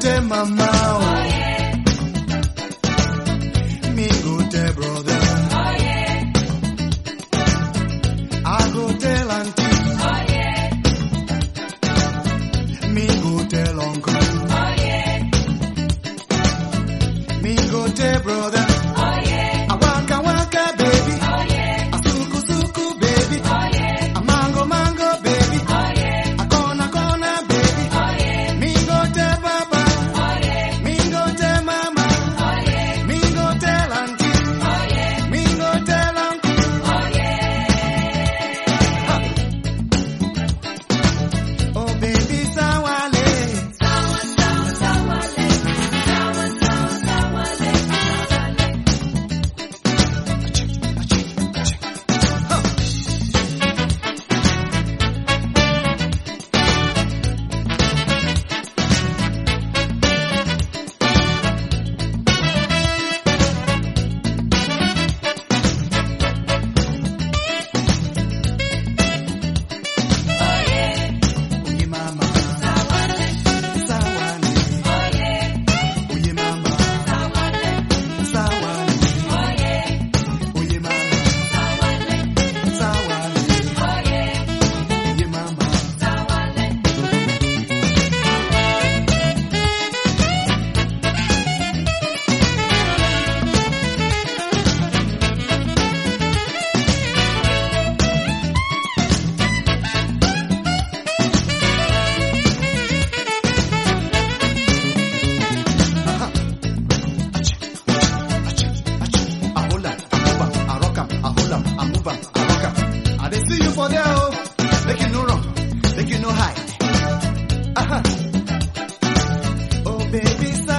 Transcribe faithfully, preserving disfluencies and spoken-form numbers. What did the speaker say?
tell mama, Oh yeah, me go tell brother, oh yeah, I go tell auntie, oh yeah, me go tell uncle, oh yeah, me go tell brother, oh yeah, I waka waka baby, oh yeah, I suku suku baby, oh yeah, I mango mango baby, oh yeah, I corner corner baby, oh yeah, me go tell papa, oh yeah, me go tell mama, oh yeah, me go tell auntie, oh yeah, me go tell uncle. oh yeah. Oh baby sawale, Sawa sawa sawale, sawa sawa sawale, sawale. Oh yeah, oye mama, sawale, sawale, oh yeah, oye mama, sawale, sawale, oh yeah, oye mama, sawale, sawale, oh yeah, oye mama. sawale. I hold am, I move am, I rock am, I hold am, I move am, I rock am. I dey see you for there, oh. Make you no run, make you no hide. Uh-huh. Oh baby,